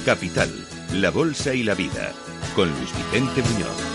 Capital, la bolsa y la vida, con Luis Vicente Muñoz.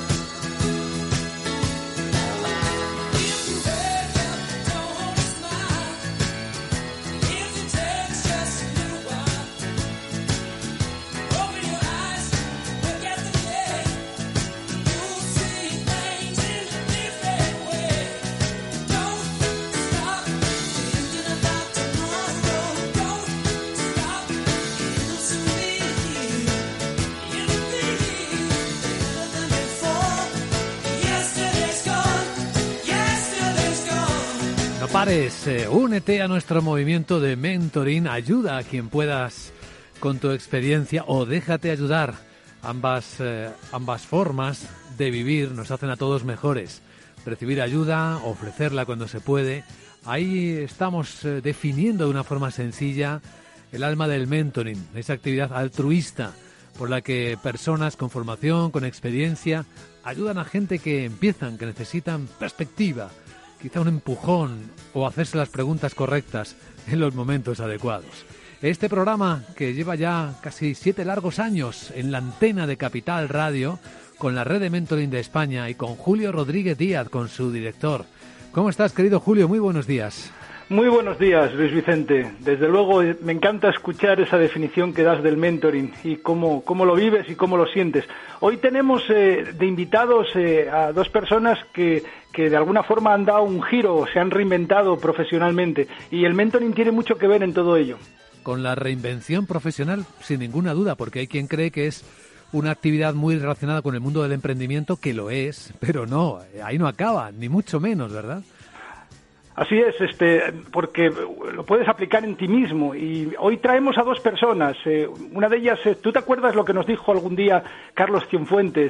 Únete a nuestro movimiento de mentoring, ayuda a quien puedas con tu experiencia o déjate ayudar. Ambas formas de vivir nos hacen a todos mejores. Recibir ayuda, ofrecerla cuando se puede. Ahí estamos definiendo de una forma sencilla el alma del mentoring, esa actividad altruista por la que personas con formación, con experiencia, ayudan a gente que empiezan, que necesitan perspectiva, quizá un empujón o hacerse las preguntas correctas en los momentos adecuados. Este programa, que lleva ya casi 7 largos años en la antena de Capital Radio, con la red de mentoring de España y con Julio Rodríguez Díaz, con su director. ¿Cómo estás, querido Julio? Muy buenos días. Muy buenos días, Luis Vicente. Desde luego me encanta escuchar esa definición que das del mentoring y cómo lo vives y cómo lo sientes. Hoy tenemos de invitados a dos personas que de alguna forma han dado un giro, se han reinventado profesionalmente, y el mentoring tiene mucho que ver en todo ello. Con la reinvención profesional, sin ninguna duda, porque hay quien cree que es una actividad muy relacionada con el mundo del emprendimiento, que lo es, pero no, ahí no acaba, ni mucho menos, ¿verdad? Así es, porque lo puedes aplicar en ti mismo, y hoy traemos a dos personas. Una de ellas, ¿tú te acuerdas lo que nos dijo algún día Carlos Cifuentes,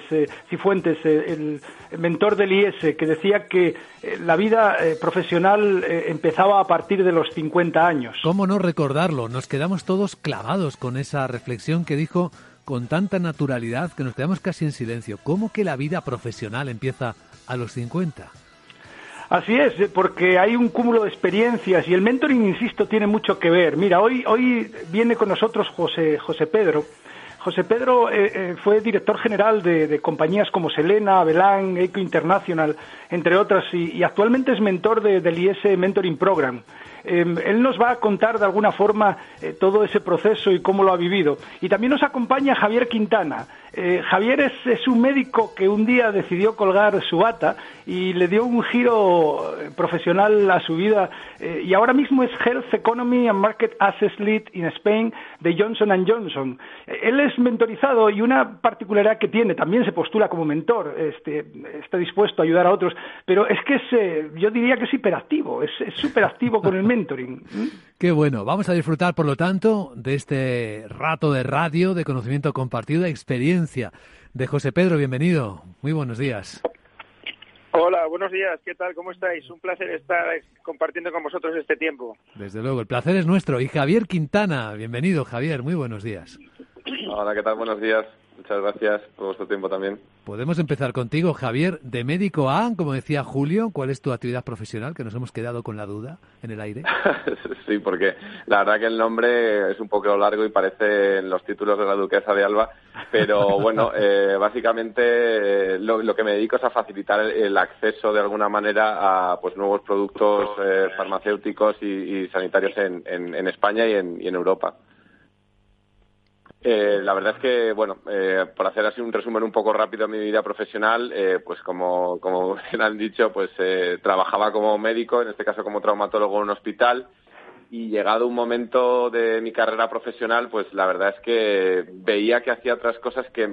el mentor del IES, que decía que la vida profesional empezaba a partir de los 50 años? ¿Cómo no recordarlo? Nos quedamos todos clavados con esa reflexión que dijo con tanta naturalidad que nos quedamos casi en silencio. ¿Cómo que la vida profesional empieza a los 50? Así es, porque hay un cúmulo de experiencias y el mentoring, insisto, tiene mucho que ver. Mira, hoy viene con nosotros José Pedro. José Pedro fue director general de compañías como Selena, Avelán, Eco International, entre otras, y actualmente es mentor del IES Mentoring Program. Él nos va a contar de alguna forma todo ese proceso y cómo lo ha vivido. Y también nos acompaña Javier Quintana. Javier es un médico que un día decidió colgar su bata y le dio un giro profesional a su vida, y ahora mismo es Health Economy and Market Access Lead in Spain de Johnson & Johnson. Él es mentorizado, y una particularidad que tiene, también se postula como mentor, está dispuesto a ayudar a otros, pero es que yo diría que es hiperactivo, es superactivo con el mentoring. Qué bueno. Vamos a disfrutar, por lo tanto, de este rato de radio, de conocimiento compartido, de experiencia de José Pedro. Bienvenido. Muy buenos días. Hola, buenos días. ¿Qué tal? ¿Cómo estáis? Un placer estar compartiendo con vosotros este tiempo. Desde luego, el placer es nuestro. Y Javier Quintana. Bienvenido, Javier. Muy buenos días. Hola, ¿qué tal? Buenos días. Muchas gracias por vuestro tiempo también. Podemos empezar contigo, Javier, de médico a, como decía Julio. ¿Cuál es tu actividad profesional? Que nos hemos quedado con la duda en el aire. Sí, porque la verdad que el nombre es un poco largo y parece en los títulos de la duquesa de Alba, pero bueno, básicamente lo que me dedico es a facilitar el acceso de alguna manera a pues nuevos productos farmacéuticos y sanitarios en España y en Europa. La verdad es que, bueno, por hacer así un resumen un poco rápido de mi vida profesional, pues como bien han dicho, pues trabajaba como médico, en este caso como traumatólogo en un hospital, y llegado un momento de mi carrera profesional, pues la verdad es que veía que hacía otras cosas que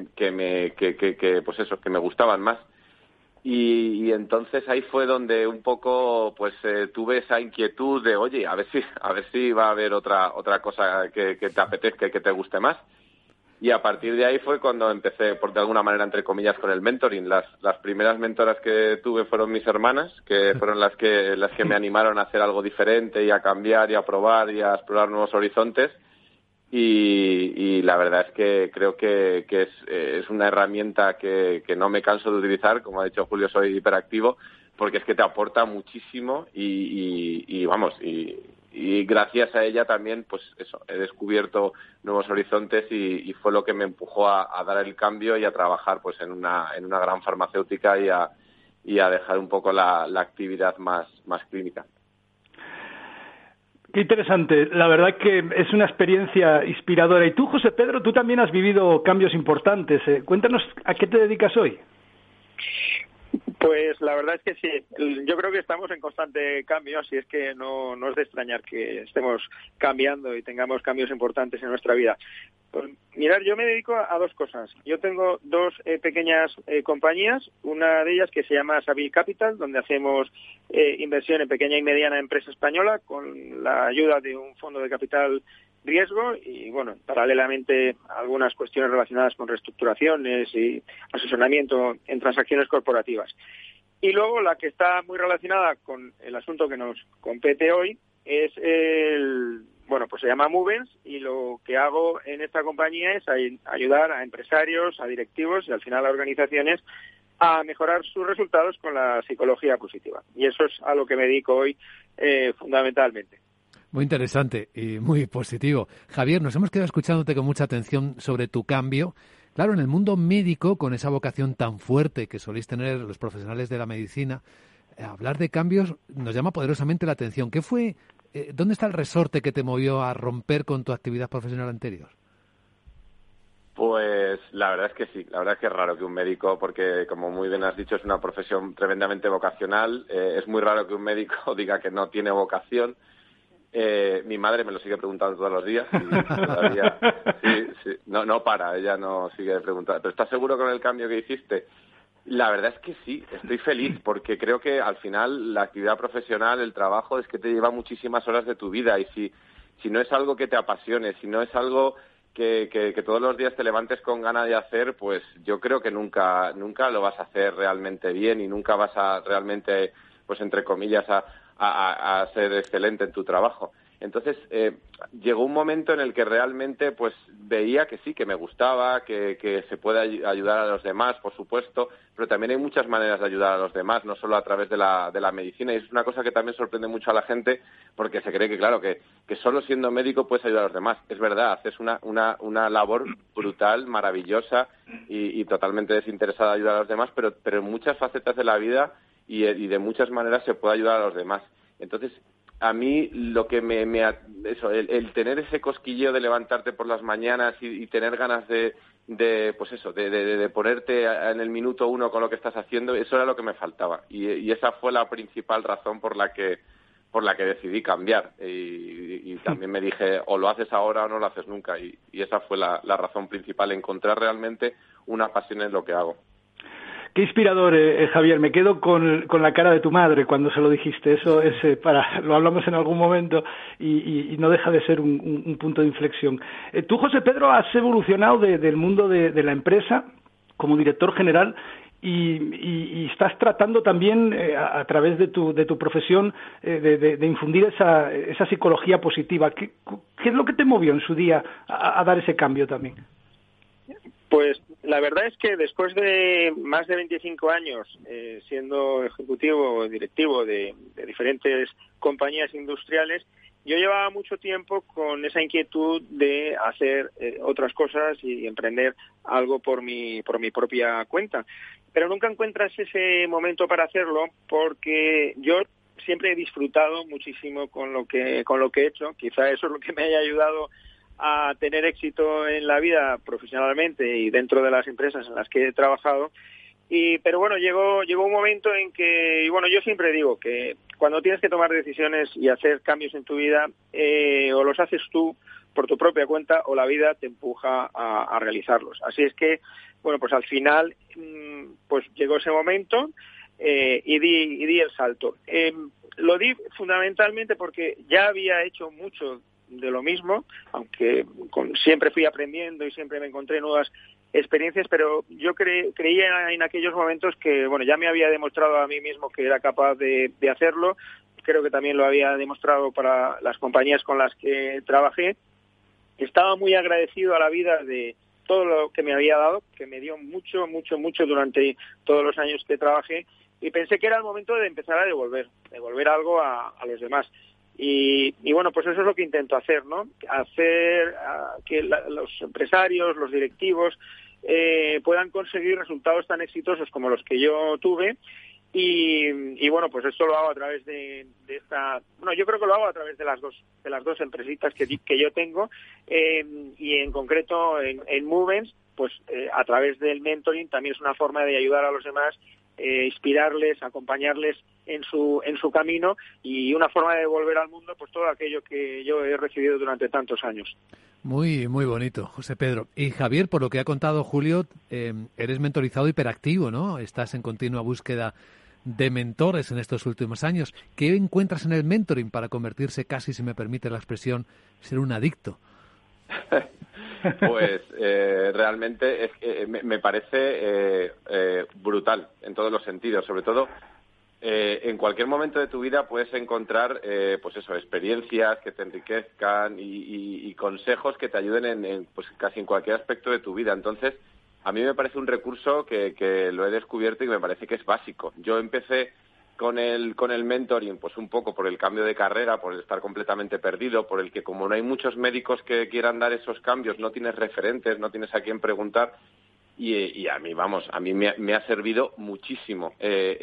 me gustaban más. Y entonces ahí fue donde un poco pues tuve esa inquietud de, oye, a ver si va a haber otra cosa que te apetezca y que te guste más. Y a partir de ahí fue cuando empecé, de alguna manera, entre comillas, con el mentoring. Las primeras mentoras que tuve fueron mis hermanas, que fueron las que me animaron a hacer algo diferente y a cambiar y a probar y a explorar nuevos horizontes. Y la verdad es que creo que es una herramienta que no me canso de utilizar. Como ha dicho Julio, soy hiperactivo, porque es que te aporta muchísimo y y gracias a ella también, pues eso, he descubierto nuevos horizontes y fue lo que me empujó a dar el cambio y a trabajar pues en una gran farmacéutica y a dejar un poco la actividad más clínica. Qué interesante. La verdad es que es una experiencia inspiradora. Y tú, José Pedro, tú también has vivido cambios importantes. Cuéntanos a qué te dedicas hoy. Pues la verdad es que sí. Yo creo que estamos en constante cambio, así es que no es de extrañar que estemos cambiando y tengamos cambios importantes en nuestra vida. Pues, mirad, yo me dedico a dos cosas. Yo tengo dos pequeñas compañías, una de ellas que se llama Savil Capital, donde hacemos inversión en pequeña y mediana empresa española con la ayuda de un fondo de capital riesgo y, bueno, paralelamente algunas cuestiones relacionadas con reestructuraciones y asesoramiento en transacciones corporativas. Y luego la que está muy relacionada con el asunto que nos compete hoy es pues se llama Movens, y lo que hago en esta compañía es ayudar a empresarios, a directivos y al final a organizaciones a mejorar sus resultados con la psicología positiva. Y eso es a lo que me dedico hoy fundamentalmente. Muy interesante y muy positivo. Javier, nos hemos quedado escuchándote con mucha atención sobre tu cambio. Claro, en el mundo médico, con esa vocación tan fuerte que soléis tener los profesionales de la medicina, hablar de cambios nos llama poderosamente la atención. ¿Qué fue? ¿Dónde está el resorte que te movió a romper con tu actividad profesional anterior? Pues la verdad es que sí, la verdad es que es raro que un médico, porque como muy bien has dicho, es una profesión tremendamente vocacional. Es muy raro que un médico diga que no tiene vocación. Mi madre me lo sigue preguntando todos los días y todavía sí, no para, ella no sigue preguntando. ¿Pero estás seguro con el cambio que hiciste? La verdad es que sí, estoy feliz porque creo que al final la actividad profesional, el trabajo, es que te lleva muchísimas horas de tu vida y si no es algo que te apasione, si no es algo que todos los días te levantes con ganas de hacer, pues yo creo que nunca lo vas a hacer realmente bien y nunca vas a realmente, pues entre comillas, a ser excelente en tu trabajo. Entonces, llegó un momento en el que realmente pues veía que sí, que me gustaba, que se puede ayudar a los demás, por supuesto, pero también hay muchas maneras de ayudar a los demás, no solo a través de la medicina, y es una cosa que también sorprende mucho a la gente, porque se cree que, claro, que solo siendo médico puedes ayudar a los demás. Es verdad, haces una labor brutal, maravillosa y totalmente desinteresada de ayudar a los demás, pero en muchas facetas de la vida y de muchas maneras se puede ayudar a los demás. Entonces, a mí lo que el tener ese cosquilleo de levantarte por las mañanas y tener ganas de ponerte en el minuto uno con lo que estás haciendo, eso era lo que me faltaba y esa fue la principal razón por la que decidí cambiar y también me dije o lo haces ahora o no lo haces nunca y esa fue la razón principal, encontrar realmente una pasión en lo que hago. Qué inspirador, Javier. Me quedo con la cara de tu madre cuando se lo dijiste. Eso es lo hablamos en algún momento y no deja de ser un punto de inflexión. Tú, José Pedro, has evolucionado del mundo de la empresa como director general y estás tratando también a través de tu profesión de infundir esa psicología positiva. ¿Qué es lo que te movió en su día a dar ese cambio también? Pues la verdad es que después de más de 25 años siendo ejecutivo o directivo de diferentes compañías industriales, yo llevaba mucho tiempo con esa inquietud de hacer otras cosas y emprender algo por mi propia cuenta. Pero nunca encuentras ese momento para hacerlo porque yo siempre he disfrutado muchísimo con lo que he hecho. Quizá eso es lo que me haya ayudado a tener éxito en la vida profesionalmente y dentro de las empresas en las que he trabajado. Pero bueno, llegó un momento en que, y bueno, yo siempre digo que cuando tienes que tomar decisiones y hacer cambios en tu vida, o los haces tú por tu propia cuenta o la vida te empuja a realizarlos. Así es que, bueno, pues al final, pues llegó ese momento y di el salto. Lo di fundamentalmente porque ya había hecho mucho de lo mismo, aunque siempre fui aprendiendo y siempre me encontré nuevas experiencias, pero yo creía en aquellos momentos que, bueno, ya me había demostrado a mí mismo que era capaz de hacerlo. Creo que también lo había demostrado para las compañías con las que trabajé. Estaba muy agradecido a la vida de todo lo que me había dado, que me dio mucho durante todos los años que trabajé, y pensé que era el momento de empezar a devolver algo a los demás. Y bueno, pues eso es lo que intento hacer, ¿no? Hacer que los empresarios, los directivos, puedan conseguir resultados tan exitosos como los que yo tuve. Y bueno, pues esto lo hago a través de esta... Bueno, yo creo que lo hago a través de las dos empresitas que yo tengo, y en concreto en Movens, pues a través del mentoring también es una forma de ayudar a los demás, inspirarles, acompañarles en su camino, y una forma de devolver al mundo pues todo aquello que yo he recibido durante tantos años. Muy, muy bonito, José Pedro. Y Javier, por lo que ha contado Julio, eres mentorizado hiperactivo, ¿no? Estás en continua búsqueda de mentores en estos últimos años. ¿Qué encuentras en el mentoring para convertirse casi, si me permite la expresión, ser un adicto? Pues realmente es que me parece brutal en todos los sentidos. Sobre todo, en cualquier momento de tu vida puedes encontrar pues eso, experiencias que te enriquezcan y consejos que te ayuden en pues casi en cualquier aspecto de tu vida. Entonces, a mí me parece un recurso que lo he descubierto y me parece que es básico. Yo empecé con el mentoring pues un poco por el cambio de carrera, por el estar completamente perdido, por el que como no hay muchos médicos que quieran dar esos cambios, no tienes referentes, no tienes a quién preguntar, y a mí, vamos, a mí me ha servido muchísimo.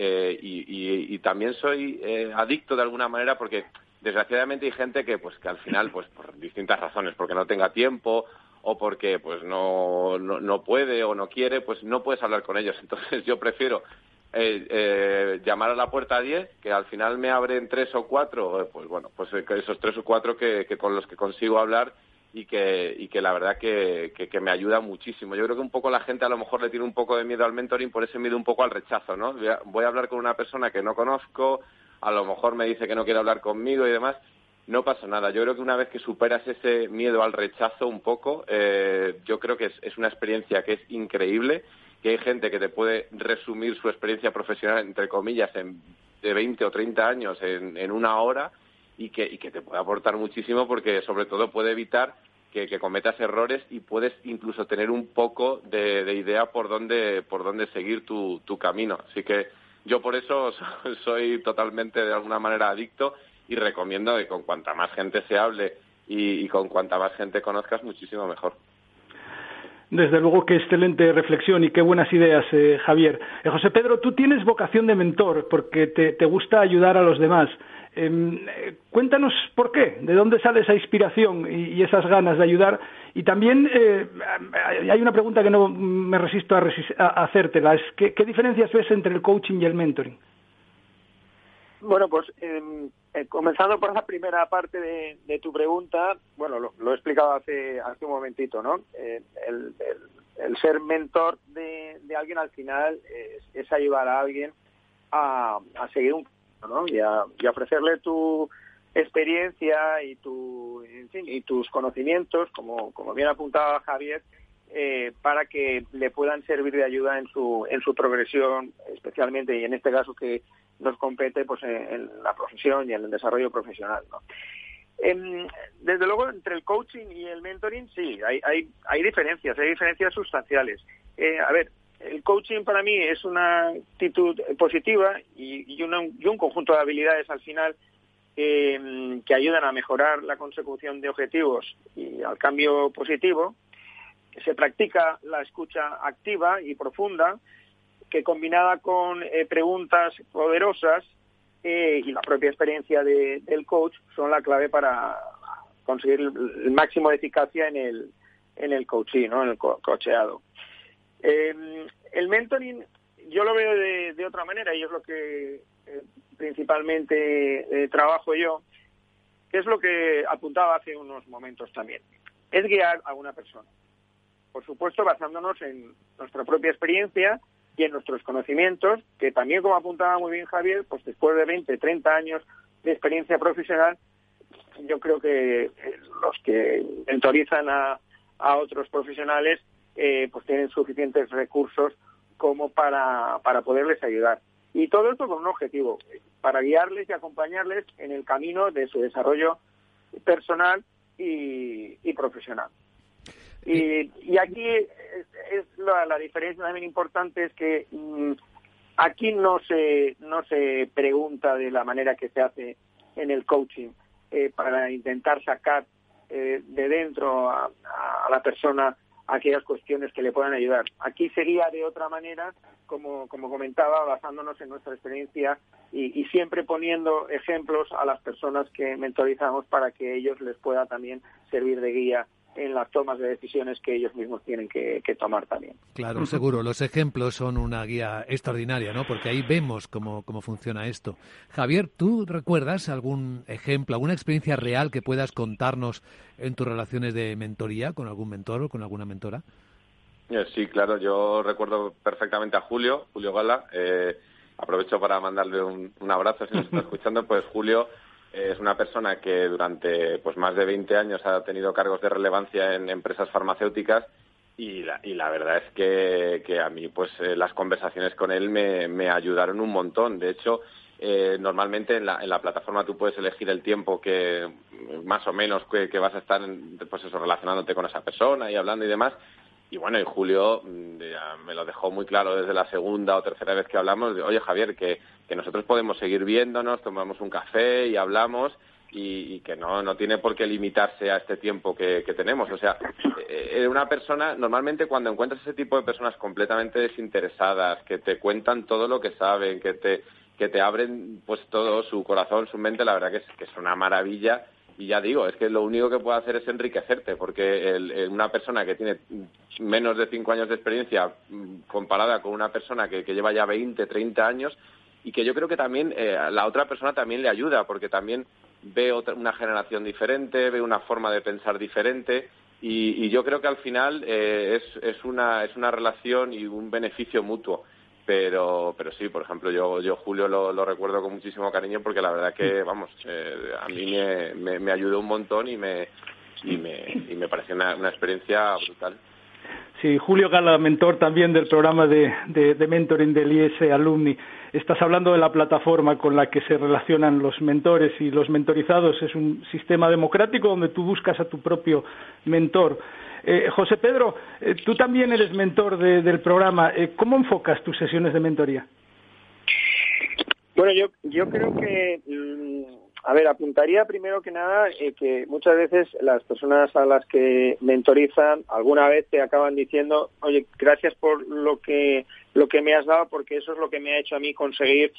Y también soy adicto de alguna manera porque desgraciadamente hay gente que al final, pues por distintas razones, porque no tenga tiempo o porque pues no puede o no quiere, pues no puedes hablar con ellos. Entonces yo prefiero llamar a la puerta 10, que al final me abren 3 o 4, pues bueno, pues esos 3 o 4 que con los que consigo hablar y que la verdad que me ayuda muchísimo. Yo creo que un poco la gente a lo mejor le tiene un poco de miedo al mentoring, por ese miedo un poco al rechazo, ¿no? Voy a hablar con una persona que no conozco, a lo mejor me dice que no quiere hablar conmigo y demás. No pasa nada. Yo creo que una vez que superas ese miedo al rechazo un poco, yo creo que es una experiencia que es increíble, que hay gente que te puede resumir su experiencia profesional, entre comillas, de 20 o 30 años en una hora, y que te puede aportar muchísimo, porque sobre todo puede evitar que cometas errores y puedes incluso tener un poco de idea por dónde seguir tu camino. Así que yo por eso soy totalmente de alguna manera adicto, y recomiendo que con cuanta más gente se hable y con cuanta más gente conozcas, muchísimo mejor. Desde luego, qué excelente reflexión y qué buenas ideas, Javier. José Pedro, tú tienes vocación de mentor porque te gusta ayudar a los demás. Cuéntanos por qué, de dónde sale esa inspiración y esas ganas de ayudar. Y también hay una pregunta que no me resisto a hacértela. Es ¿qué diferencias ves entre el coaching y el mentoring? Bueno, pues comenzando por la primera parte de tu pregunta, bueno, lo he explicado hace un momentito, ¿no? El ser mentor de alguien al final es ayudar a alguien a seguir un camino, ¿no? Y a ofrecerle tu experiencia y tus conocimientos, como bien apuntaba Javier, para que le puedan servir de ayuda en su progresión, especialmente, y en este caso que nos compete pues en la profesión y en el desarrollo profesional, ¿no? Desde luego, entre el coaching y el mentoring, sí, hay diferencias sustanciales. A ver, el coaching para mí es una actitud positiva y un conjunto de habilidades al final que ayudan a mejorar la consecución de objetivos y al cambio positivo. Se practica la escucha activa y profunda, que combinada con preguntas poderosas y la propia experiencia del coach son la clave para conseguir el máximo de eficacia en el coaching, ¿no? En el coacheado. El mentoring yo lo veo de otra manera, y es lo que principalmente trabajo yo, que es lo que apuntaba hace unos momentos también. Es guiar a una persona, por supuesto basándonos en nuestra propia experiencia y en nuestros conocimientos, que también, como apuntaba muy bien Javier, pues después de 20, 30 años de experiencia profesional, yo creo que los que mentorizan a otros profesionales pues tienen suficientes recursos como para poderles ayudar. Y todo esto con un objetivo, para guiarles y acompañarles en el camino de su desarrollo personal y profesional. Y aquí es la diferencia también importante, es que aquí no se pregunta de la manera que se hace en el coaching. para intentar sacar de dentro a la persona aquellas cuestiones que le puedan ayudar. Aquí sería de otra manera, como comentaba, basándonos en nuestra experiencia y siempre poniendo ejemplos a las personas que mentorizamos para que ellos les pueda también servir de guía en las tomas de decisiones que ellos mismos tienen que tomar también. Claro, seguro. Los ejemplos son una guía extraordinaria, ¿no? Porque ahí vemos cómo funciona esto. Javier, ¿tú recuerdas algún ejemplo, alguna experiencia real que puedas contarnos en tus relaciones de mentoría con algún mentor o con alguna mentora? Sí, claro. Yo recuerdo perfectamente a Julio Gala. Aprovecho para mandarle un abrazo si nos está escuchando. Pues Julio es una persona que durante pues más de 20 años ha tenido cargos de relevancia en empresas farmacéuticas y la verdad es que a mí pues las conversaciones con él me ayudaron un montón. De hecho, normalmente en la plataforma tú puedes elegir el tiempo que más o menos que vas a estar pues eso, relacionándote con esa persona y hablando y demás. Y bueno, y Julio ya me lo dejó muy claro desde la segunda o tercera vez que hablamos, de, oye Javier, que nosotros podemos seguir viéndonos, tomamos un café y hablamos y que no tiene por qué limitarse a este tiempo que tenemos. O sea, una persona, normalmente cuando encuentras ese tipo de personas completamente desinteresadas, que te cuentan todo lo que saben, que te abren pues todo su corazón, su mente, la verdad que es una maravilla. Y ya digo, es que lo único que puede hacer es enriquecerte, porque una persona que tiene menos de 5 años de experiencia comparada con una persona que lleva ya 20, 30 años, y que yo creo que también la otra persona también le ayuda, porque también ve una generación diferente, ve una forma de pensar diferente, y yo creo que al final es una relación y un beneficio mutuo. Pero sí, por ejemplo, yo Julio lo recuerdo con muchísimo cariño porque la verdad que, vamos, a mí me ayudó un montón y me pareció una experiencia brutal. Sí, Julio Gala, mentor también del programa de mentoring del IES Alumni. Estás hablando de la plataforma con la que se relacionan los mentores y los mentorizados. Es un sistema democrático donde tú buscas a tu propio mentor. José Pedro, tú también eres mentor del programa. ¿Cómo enfocas tus sesiones de mentoría? Bueno, yo creo que, apuntaría primero que nada que muchas veces las personas a las que mentorizan alguna vez te acaban diciendo, oye, gracias por lo que me has dado, porque eso es lo que me ha hecho a mí conseguir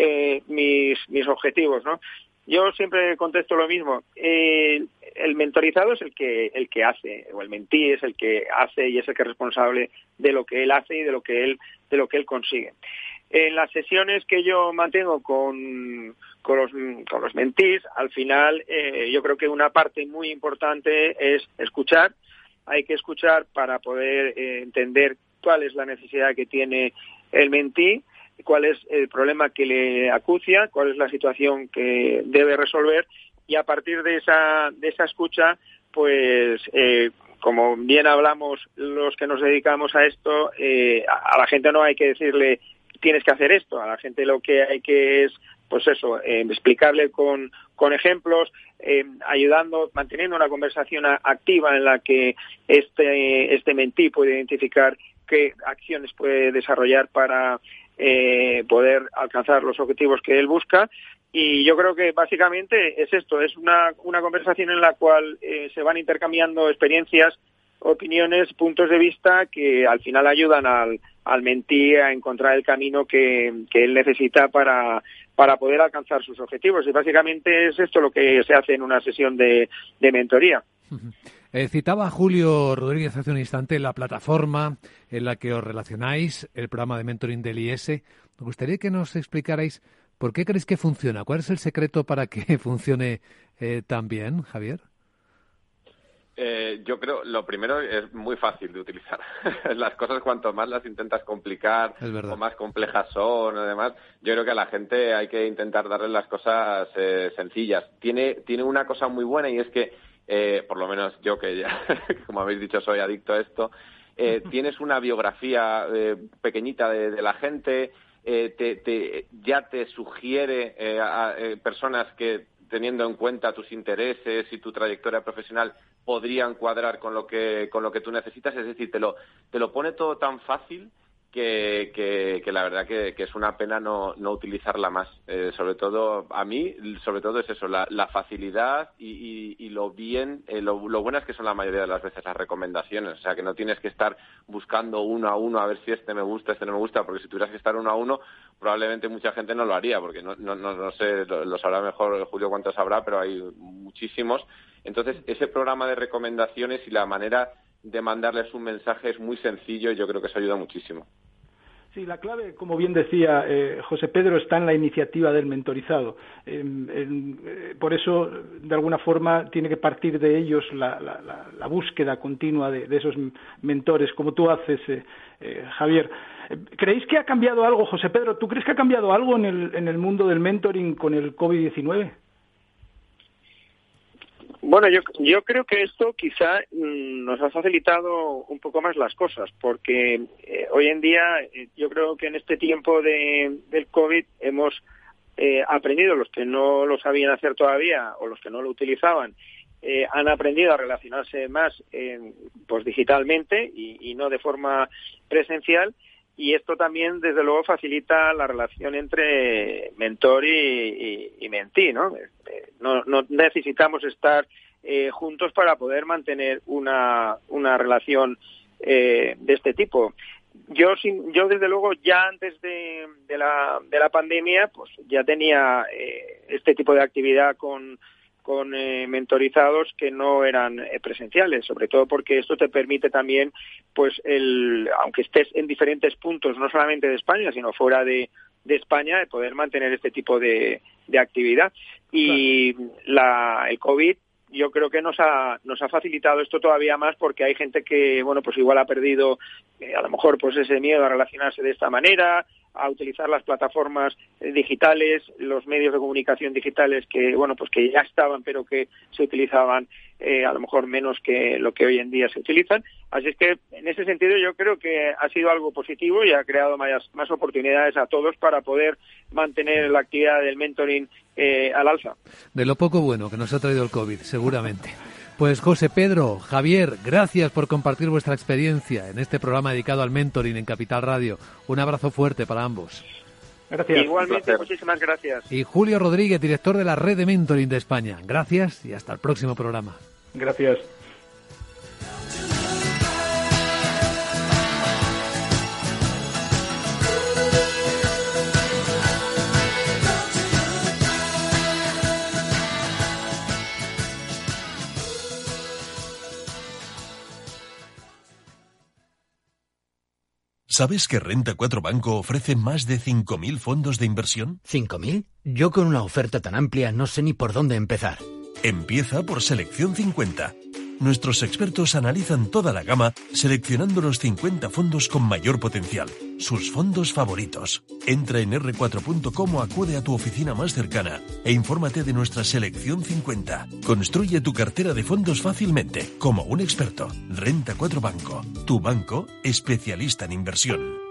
mis objetivos, ¿no? Yo siempre contesto lo mismo. El mentorizado es el que hace, o el mentí es el que hace y es el que es responsable de lo que él hace y de lo que él consigue. En las sesiones que yo mantengo con los mentís, al final yo creo que una parte muy importante es escuchar. Hay que escuchar para poder entender cuál es la necesidad que tiene el mentí, cuál es el problema que le acucia, cuál es la situación que debe resolver, y a partir de esa escucha, pues como bien hablamos los que nos dedicamos a esto, a la gente no hay que decirle tienes que hacer esto, a la gente lo que hay que es pues eso, explicarle con ejemplos, ayudando, manteniendo una conversación activa en la que este mentí puede identificar qué acciones puede desarrollar para poder alcanzar los objetivos que él busca. Y yo creo que básicamente es esto, es una conversación en la cual se van intercambiando experiencias, opiniones, puntos de vista que al final ayudan al mentí a encontrar el camino que él necesita para poder alcanzar sus objetivos. Y básicamente es esto lo que se hace en una sesión de mentoría. Citaba a Julio Rodríguez hace un instante la plataforma en la que os relacionáis, el programa de mentoring del IES. Me gustaría que nos explicarais por qué creéis que funciona. ¿Cuál es el secreto para que funcione tan bien, Javier? Yo creo, lo primero es muy fácil de utilizar. Las cosas cuanto más las intentas complicar o más complejas son, además, yo creo que a la gente hay que intentar darle las cosas sencillas. Tiene una cosa muy buena y es que, por lo menos yo que ya, como habéis dicho, soy adicto a esto, tienes una biografía pequeñita de la gente, ya te sugiere a personas que, teniendo en cuenta tus intereses y tu trayectoria profesional, podrían cuadrar con lo que tú necesitas. Es decir, te lo pone todo tan fácil que la verdad que es una pena no utilizarla más. Sobre todo, a mí, sobre todo es eso, la facilidad y lo buenas que son la mayoría de las veces las recomendaciones. O sea, que no tienes que estar buscando uno a uno a ver si este me gusta, este no me gusta, porque si tuvieras que estar uno a uno, probablemente mucha gente no lo haría, porque no sé, lo sabrá mejor Julio cuántos habrá, pero hay muchísimos. Entonces, ese programa de recomendaciones y la manera de mandarles un mensaje es muy sencillo y yo creo que eso ayuda muchísimo. Sí, la clave, como bien decía José Pedro, está en la iniciativa del mentorizado. Por eso, de alguna forma, tiene que partir de ellos la búsqueda continua de esos mentores, como tú haces, Javier. ¿Creéis que ha cambiado algo, José Pedro? ¿Tú crees que ha cambiado algo en el mundo del mentoring con el COVID-19? Bueno, yo creo que esto quizá nos ha facilitado un poco más las cosas, porque hoy en día yo creo que en este tiempo del COVID hemos aprendido, los que no lo sabían hacer todavía o los que no lo utilizaban, han aprendido a relacionarse más pues digitalmente y no de forma presencial. Y esto también, desde luego, facilita la relación entre mentor y mentí, ¿no? No necesitamos estar juntos para poder mantener una relación de este tipo. Yo desde luego, ya antes de la pandemia, pues ya tenía este tipo de actividad con mentorizados que no eran presenciales, sobre todo porque esto te permite también, pues aunque estés en diferentes puntos, no solamente de España, sino fuera de España, de poder mantener este tipo de actividad. Y el COVID, yo creo que nos ha facilitado esto todavía más, porque hay gente que, bueno, pues igual ha perdido a lo mejor pues ese miedo a relacionarse de esta manera, a utilizar las plataformas digitales, los medios de comunicación digitales que, bueno, pues que ya estaban, pero que se utilizaban a lo mejor menos que lo que hoy en día se utilizan. Así es que, en ese sentido, yo creo que ha sido algo positivo y ha creado más oportunidades a todos para poder mantener la actividad del mentoring al alza. De lo poco bueno que nos ha traído el COVID, seguramente. Pues José Pedro, Javier, gracias por compartir vuestra experiencia en este programa dedicado al mentoring en Capital Radio. Un abrazo fuerte para ambos. Gracias. Igualmente, muchísimas gracias. Y Julio Rodríguez, director de la Red de Mentoring de España. Gracias y hasta el próximo programa. Gracias. ¿Sabes que Renta 4 Banco ofrece más de 5.000 fondos de inversión? ¿5.000? Yo con una oferta tan amplia no sé ni por dónde empezar. Empieza por Selección 50. Nuestros expertos analizan toda la gama, seleccionando los 50 fondos con mayor potencial, sus fondos favoritos. Entra en r4.com o acude a tu oficina más cercana e infórmate de nuestra Selección 50. Construye tu cartera de fondos fácilmente, como un experto. Renta 4 Banco, tu banco especialista en inversión.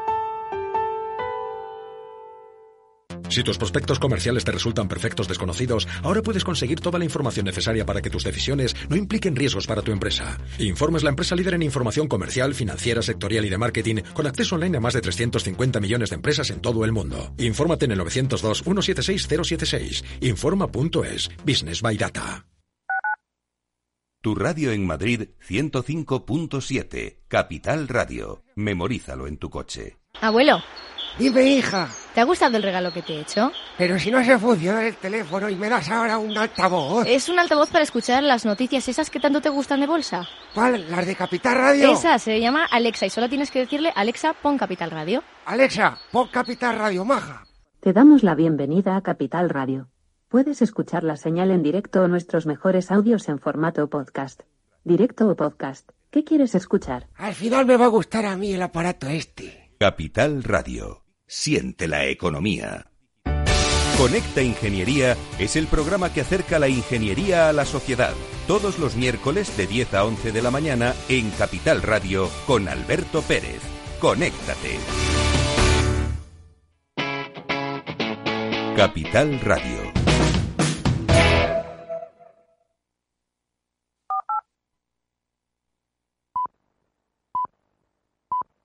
Si tus prospectos comerciales te resultan perfectos desconocidos, ahora puedes conseguir toda la información necesaria para que tus decisiones no impliquen riesgos para tu empresa. Informe es la empresa líder en información comercial, financiera, sectorial y de marketing, con acceso online a más de 350 millones de empresas en todo el mundo. Infórmate en el 902-176-076. Informa.es. Business by Data. Tu radio en Madrid 105.7. Capital Radio. Memorízalo en tu coche. Abuelo. Dime, hija. ¿Te ha gustado el regalo que te he hecho? Pero si no se funciona el teléfono y me das ahora un altavoz. Es un altavoz para escuchar las noticias esas que tanto te gustan de bolsa. ¿Cuál? ¿Las de Capital Radio? Esa se llama Alexa y solo tienes que decirle: Alexa, pon Capital Radio. Alexa, pon Capital Radio, maja. Te damos la bienvenida a Capital Radio. Puedes escuchar la señal en directo o nuestros mejores audios en formato podcast. ¿Directo o podcast? ¿Qué quieres escuchar? Al final me va a gustar a mí el aparato este. Capital Radio. Siente la economía. Conecta Ingeniería es el programa que acerca la ingeniería a la sociedad. Todos los miércoles de 10 a 11 de la mañana en Capital Radio con Alberto Pérez. Conéctate. Capital Radio.